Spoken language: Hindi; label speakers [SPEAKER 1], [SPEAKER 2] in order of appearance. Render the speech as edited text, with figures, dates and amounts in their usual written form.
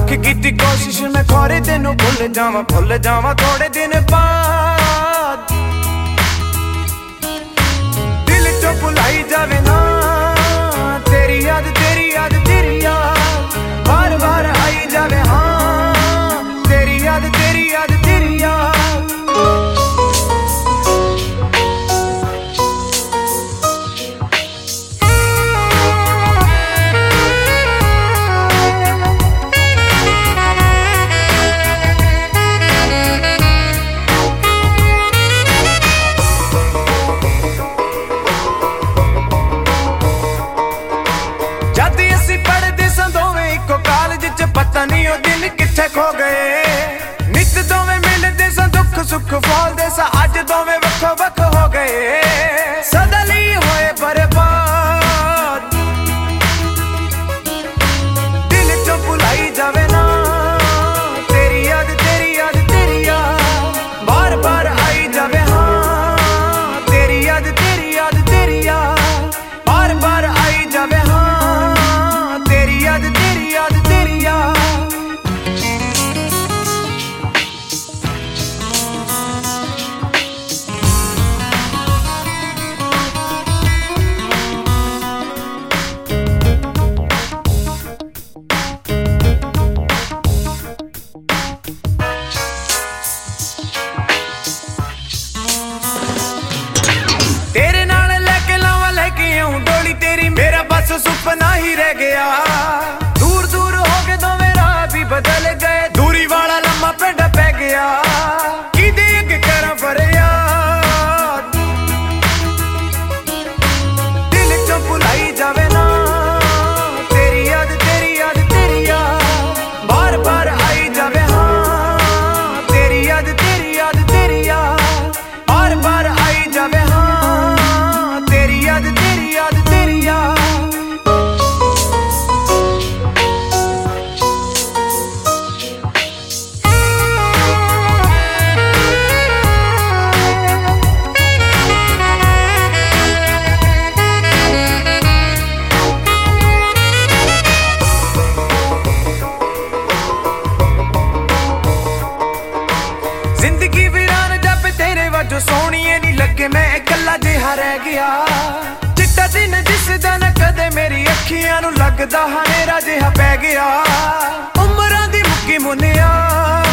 [SPEAKER 1] की कोशिश मैं खोरे तेनू भुल जावा थोड़े दिन बाद। दिल चो भुलाई जावे ना तेरी याद बार बार आई जावे। हाँ तेरी याद तेरी याद। पता नहीं ओ दिन किथे खो गए। नित दोवें मिलदे सा दुख सुख फौलदे सा अज दोवें वक्खो वक्ख हो गए। सदली होए बर्बाद दिल चो भुलाई जावे ना तेरी याद बार बार आई जावे। हाँ तेरी याद बार बार आई जावे। हाँ तेरी याद तेरे नाल लेके लावा लेके आऊं डोली तेरी मेरा बस सुपना ही रह गया। दूर दूर हो के दो मेरा भी बदल गए दूरी वाला लम्मा पेड़ा पै गया। की देख कर फरियाद दिल चो भुलाई जावे ना तेरी याद बार बार आई जावे। हाँ तेरी याद बार बार आई जावे। हाँ तेरी याद जिंदगी वीरान जब तेरे वजो सोहणीए नी लगे मैं इकल्ला जिहा रह गया। चिट्टा दिन दिसदा न कदे मेरी अखियां नू लगदा हनेरा जिहा पै गया। उमरां दी मुक्की मुनिया